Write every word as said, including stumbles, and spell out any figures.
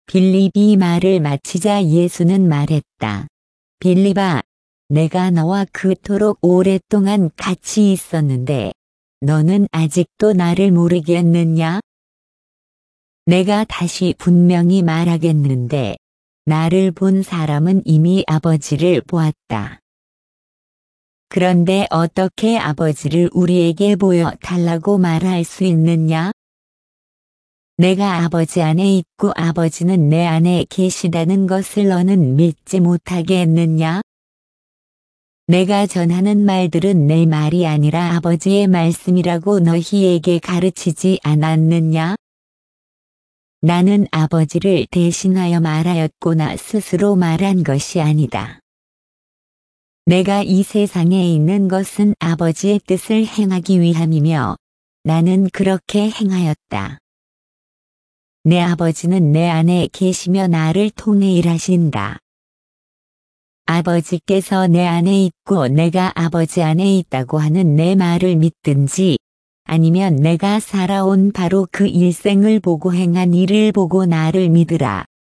빌립이 말을 마치자 예수는 말했다. 빌립아, 내가 너와 그토록 오랫동안 같이 있었는데 너는 아직도 나를 모르겠느냐? 내가 다시 분명히 말하겠는데 나를 본 사람은 이미 아버지를 보았다. 그런데 어떻게 아버지를 우리에게 보여달라고 말할 수 있느냐? 내가 아버지 안에 있고 아버지는 내 안에 계시다는 것을 너는 믿지 못하겠느냐? 내가 전하는 말들은 내 말이 아니라 아버지의 말씀이라고 너희에게 가르치지 않았느냐? 나는 아버지를 대신하여 말하였거나 스스로 말한 것이 아니다. 내가 이 세상에 있는 것은 아버지의 뜻을 행하기 위함이며 나는 그렇게 행하였다. 내 아버지는 내 안에 계시며 나를 통해 일하신다. 아버지께서 내 안에 있고 내가 아버지 안에 있다고 하는 내 말을 믿든지 아니면 내가 살아온 바로 그 일생을 보고 행한 일을 보고 나를 믿으라.